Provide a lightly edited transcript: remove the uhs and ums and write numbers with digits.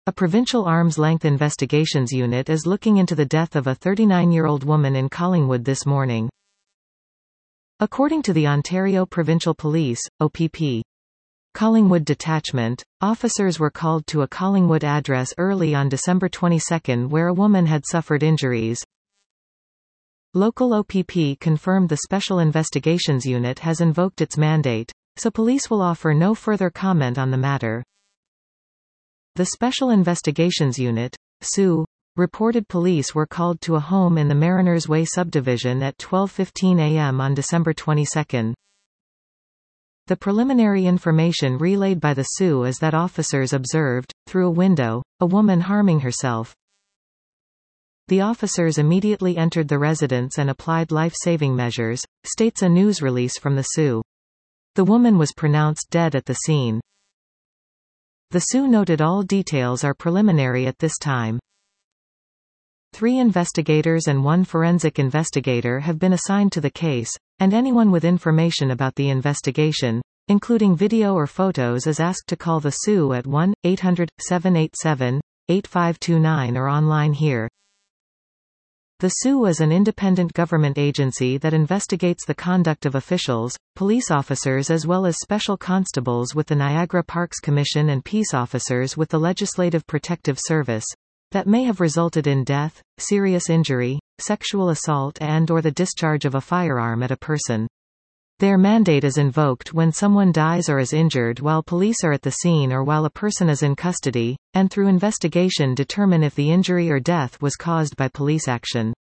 A provincial arm's-length investigations unit is looking into the death of a 39-year-old woman in Collingwood this morning. According to the Ontario Provincial Police, OPP, Collingwood Detachment, officers were called to a Collingwood address early on December 22 where a woman had suffered injuries. Local OPP confirmed the Special Investigations Unit has invoked its mandate, so police will offer no further comment on the matter. The Special Investigations Unit, SU, reported police were called to a home in the Mariners Way subdivision at 12:15 a.m. on December 22. The preliminary information relayed by the SU is that officers observed, through a window, a woman harming herself. The officers immediately entered the residence and applied life-saving measures, states a news release from the SU. The woman was pronounced dead at the scene. The SU noted all details are preliminary at this time. 3 investigators and 1 forensic investigator have been assigned to the case, and anyone with information about the investigation, including video or photos, is asked to call the SU at 1-800-787-8529 or online here. The SU is an independent government agency that investigates the conduct of officials, police officers as well as special constables with the Niagara Parks Commission and peace officers with the Legislative Protective Service, that may have resulted in death, serious injury, sexual assault and/or the discharge of a firearm at a person. Their mandate is invoked when someone dies or is injured while police are at the scene or while a person is in custody, and through investigation determine if the injury or death was caused by police action.